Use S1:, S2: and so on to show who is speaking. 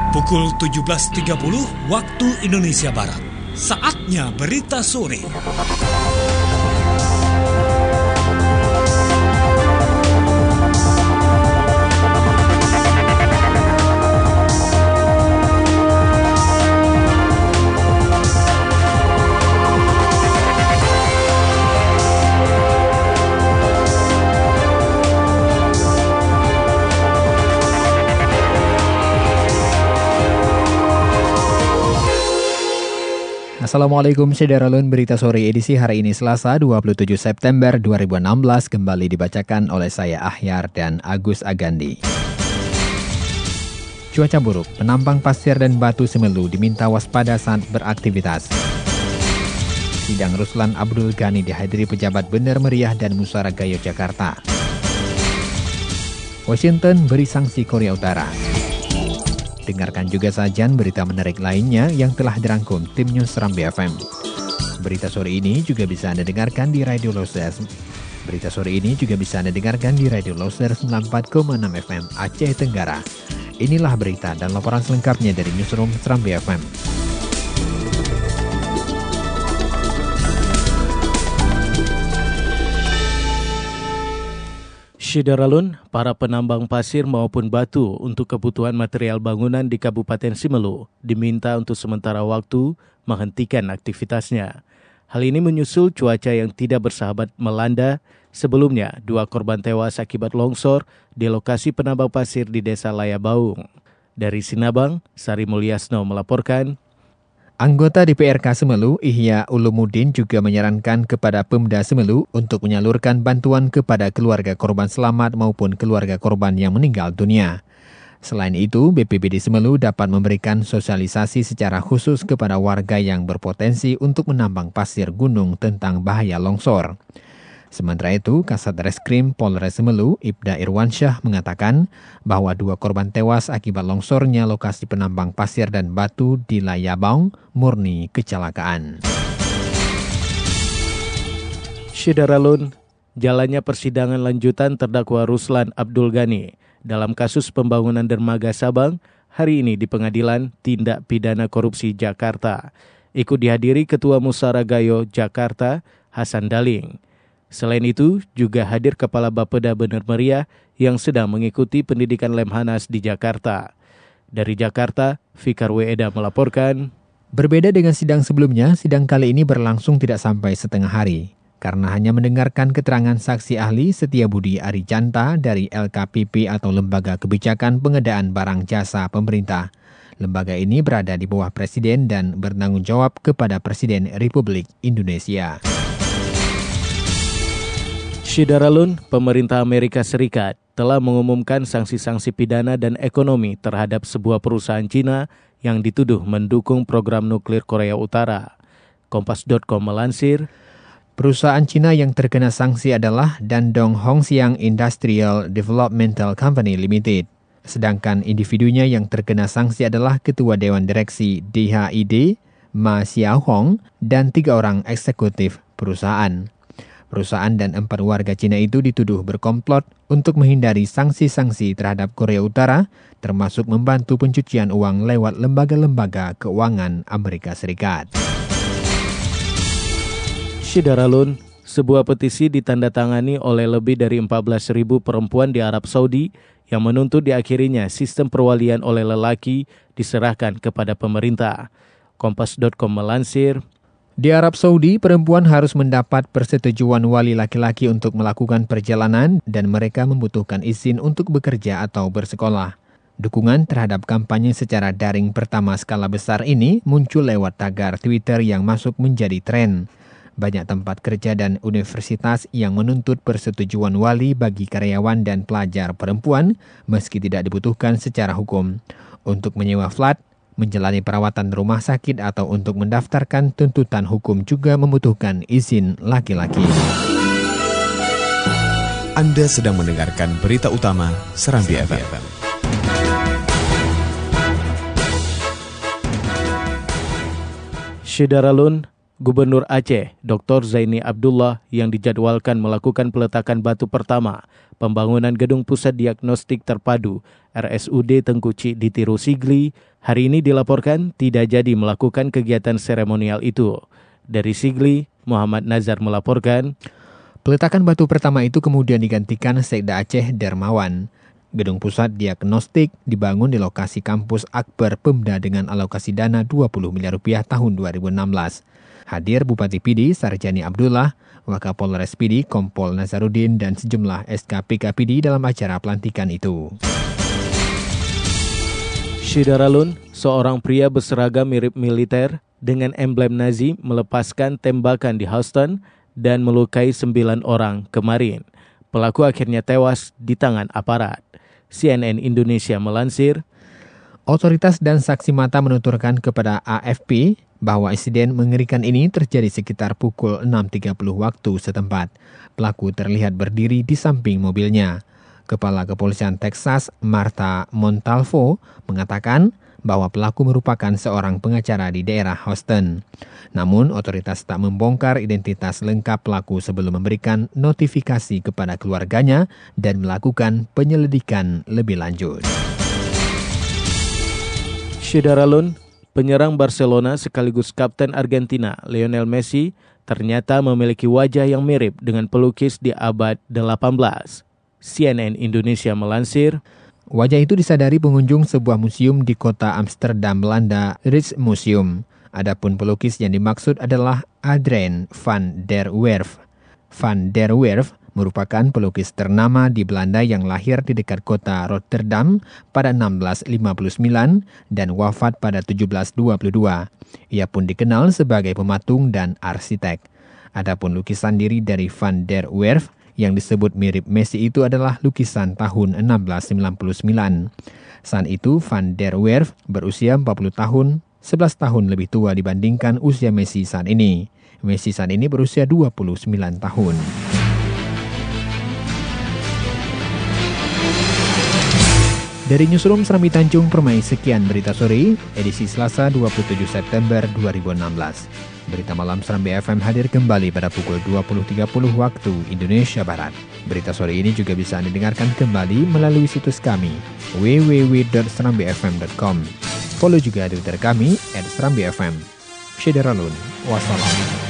S1: Pukul 17.30 waktu Indonesia Barat. Saatnya berita sore.
S2: Assalamualaikum Syederalun, berita sore edisi hari ini Selasa 27 September 2016 kembali dibacakan oleh saya Ahyar dan Agus Agandi. Cuaca buruk, penambang pasir dan batu Semelu diminta waspada saat beraktivitas. Sidang Ruslan Abdul Ghani dihadiri pejabat Bener Meriah dan Musara Yogyakarta. Washington beri sanksi Korea Utara. Dengarkan juga sajian berita menarik lainnya yang telah dirangkum tim News Serambi FM. Berita sore ini juga bisa Anda dengarkan di Radio Loser. Berita sore ini juga bisa Anda dengarkan di Radio Loser 94,6 FM Aceh Tenggara. Inilah berita dan laporan selengkapnya dari Newsroom Serambi FM.
S3: Syederalun, para penambang pasir maupun batu untuk kebutuhan material bangunan di Kabupaten Semelu diminta untuk sementara waktu menghentikan aktivitasnya. Hal ini menyusul cuaca yang tidak bersahabat melanda. Sebelumnya, 2 korban tewas akibat longsor di lokasi penambang pasir di Desa Layabaung. Dari Sinabang, Sari Mulyasno melaporkan.
S2: Anggota DPRK Semelu, Ihya Ulumuddin juga menyarankan kepada Pemda Semelu untuk menyalurkan bantuan kepada keluarga korban selamat maupun keluarga korban yang meninggal dunia. Selain itu, BPBD Semelu dapat memberikan sosialisasi secara khusus kepada warga yang berpotensi untuk menambang pasir gunung tentang bahaya longsor. Sementara itu, Kasat Reskrim Polres Semelu, Ibda Irwansyah mengatakan bahwa 2 korban tewas akibat longsornya lokasi penambang pasir dan batu di Layabaung murni kecelakaan.
S3: Syederalun, jalannya persidangan lanjutan terdakwa Ruslan Abdul Ghani dalam kasus pembangunan dermaga Sabang hari ini di Pengadilan Tindak Pidana Korupsi Jakarta. Ikut dihadiri Ketua Musara Gayo Jakarta, Hasan Daling. Selain itu, juga hadir Kepala Bapeda Bener Meriah yang sedang mengikuti pendidikan Lemhanas di Jakarta. Dari Jakarta, Fikar Weda melaporkan.
S2: Berbeda dengan sidang sebelumnya, sidang kali ini berlangsung tidak sampai setengah hari. Karena hanya mendengarkan keterangan saksi ahli Setiabudi Arijanta dari LKPP atau Lembaga Kebijakan Pengadaan Barang Jasa Pemerintah. Lembaga ini berada di bawah Presiden dan bertanggung jawab kepada Presiden Republik Indonesia.
S3: Syederalun, pemerintah Amerika Serikat telah mengumumkan sanksi-sanksi pidana dan ekonomi terhadap sebuah perusahaan Cina yang dituduh mendukung program nuklir Korea Utara. Kompas.com melansir,
S2: perusahaan Cina yang terkena sanksi adalah Dandong Hongxiang Industrial Developmental Company Limited. Sedangkan individunya yang terkena sanksi adalah Ketua Dewan Direksi DHID, Ma Xiaohong, dan 3 orang eksekutif perusahaan. Perusahaan dan 4 warga Cina itu dituduh berkomplot untuk menghindari sanksi-sanksi terhadap Korea Utara, termasuk membantu pencucian uang lewat lembaga-lembaga keuangan Amerika Serikat.
S3: Syederalun, sebuah petisi ditandatangani oleh lebih dari 14.000 perempuan di Arab Saudi yang menuntut diakhirinya sistem perwalian oleh lelaki diserahkan kepada pemerintah. Kompas.com melansir,
S2: di Arab Saudi, perempuan harus mendapat persetujuan wali laki-laki untuk melakukan perjalanan dan mereka membutuhkan izin untuk bekerja atau bersekolah. Dukungan terhadap kampanye secara daring pertama skala besar ini muncul lewat tagar Twitter yang masuk menjadi tren. Banyak tempat kerja dan universitas yang menuntut persetujuan wali bagi karyawan dan pelajar perempuan meski tidak dibutuhkan secara hukum. Untuk menyewa flat, menjalani perawatan rumah sakit atau untuk mendaftarkan tuntutan hukum juga membutuhkan izin laki-laki.
S4: Anda sedang mendengarkan berita utama Serambi FM.
S3: Syederalun, Gubernur Aceh, Dr. Zaini Abdullah yang dijadwalkan melakukan peletakan batu pertama pembangunan Gedung Pusat Diagnostik Terpadu RSUD Tengku Cik Ditiru Sigli, hari ini dilaporkan tidak jadi melakukan kegiatan seremonial itu. Dari Sigli, Muhammad Nazar melaporkan,
S2: peletakan batu pertama itu kemudian digantikan Sekda Aceh Dermawan. Gedung Pusat Diagnostik dibangun di lokasi kampus Akbar Pemda dengan alokasi dana 20 miliar rupiah tahun 2016. Hadir Bupati Pidi Sarjani Abdullah, Wakapolres Pidi Kompol Nazarudin dan sejumlah SKPK Pidi dalam acara pelantikan itu.
S3: Syidaralun, seorang pria berseragam mirip militer dengan emblem Nazi melepaskan tembakan di Houston dan melukai 9 orang kemarin. Pelaku akhirnya tewas di tangan aparat. CNN Indonesia melansir,
S2: otoritas dan saksi mata menuturkan kepada AFP bahwa insiden mengerikan ini terjadi sekitar pukul 6.30 waktu setempat. Pelaku terlihat berdiri di samping mobilnya. Kepala Kepolisian Texas, Marta Montalvo, mengatakan bahwa pelaku merupakan seorang pengacara di daerah Houston. Namun, otoritas tak membongkar identitas lengkap pelaku sebelum memberikan notifikasi kepada keluarganya dan melakukan penyelidikan lebih lanjut.
S3: Syidaralun, penyerang Barcelona sekaligus kapten Argentina Lionel Messi ternyata memiliki wajah yang mirip dengan pelukis di abad 18. CNN Indonesia melansir,
S2: wajah itu disadari pengunjung sebuah museum di kota Amsterdam, Belanda, Rijksmuseum. Adapun pelukis yang dimaksud adalah Adrien van der Werf. Van der Werf merupakan pelukis ternama di Belanda yang lahir di dekat kota Rotterdam pada 1659 dan wafat pada 1722. Ia pun dikenal sebagai pematung dan arsitek. Adapun lukisan diri dari Van der Werf yang disebut mirip Messi itu adalah lukisan tahun 1699. Saat itu Van der Werf berusia 40 tahun, 11 tahun lebih tua dibandingkan usia Messi saat ini. Messi saat ini berusia 29 tahun. Dari Newsroom Serambi Tanjung Permai, sekian berita sore, edisi Selasa 27 September 2016. Berita malam Serambi FM hadir kembali pada pukul 20.30 waktu Indonesia Barat. Berita sore ini juga bisa Anda dengarkan kembali melalui situs kami, www.serambifm.com. Follow juga Twitter kami, @serambifm. Syidaralun, wassalam.